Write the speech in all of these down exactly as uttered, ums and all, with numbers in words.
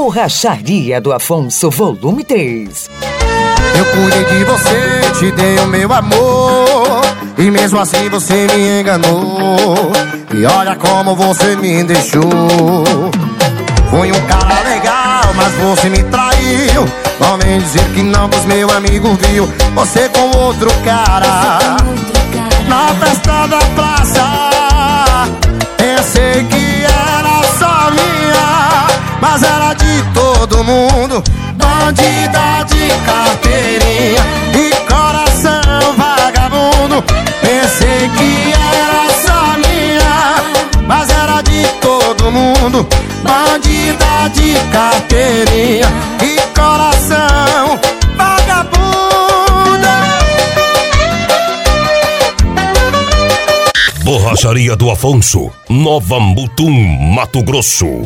Borracharia do Afonso, volume três. Eu cuidei de você, te dei o meu amor, e mesmo assim você me enganou. E olha como você me deixou. Fui um cara legal, mas você me traiu. Não vem dizer que não, pois meu amigo viu você com outro cara. Na festa da praça, pensei que era só minha, mas era de todo mundo. Bandida de carteirinha e coração vagabundo. Pensei que era só minha, mas era de todo mundo. Bandida de carteirinha e coração vagabunda. Borracharia do Afonso, Nova Mutum, Mato Grosso.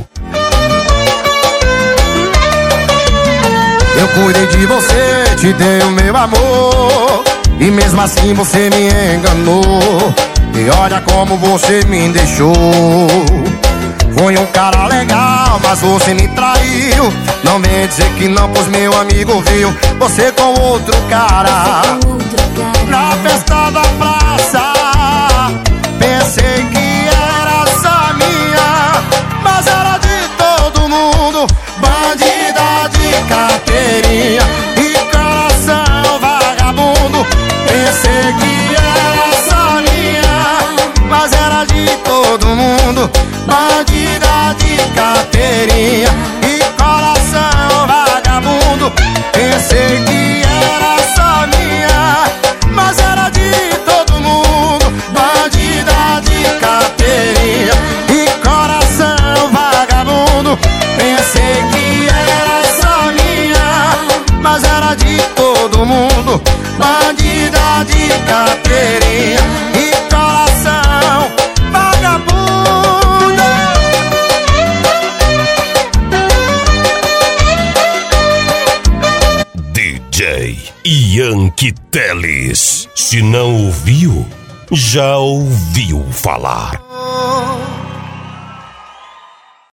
Eu cuidei de você, te dei o meu amor, e mesmo assim você me enganou. E olha como você me deixou. Fui um cara legal, mas você me traiu. Não vem dizer que não, pois meu amigo viu você com outro cara. Na festa da praça, pensei que era só minha, mas era de todo mundo. Bandida de carteirinha e coração vagabundo. Pensei que era só minha, mas era de todo mundo. Bandida de carteirinha e coração vagabundo. Pensei que era só minha, mas era de todo mundo. Bandida de carteirinha e coração vagabundo. Pensei que era só minha, mas era de todo mundo. Bandida de carteirinha e coração vagabunda. D J Yankee Teles. Se não ouviu, já ouviu falar.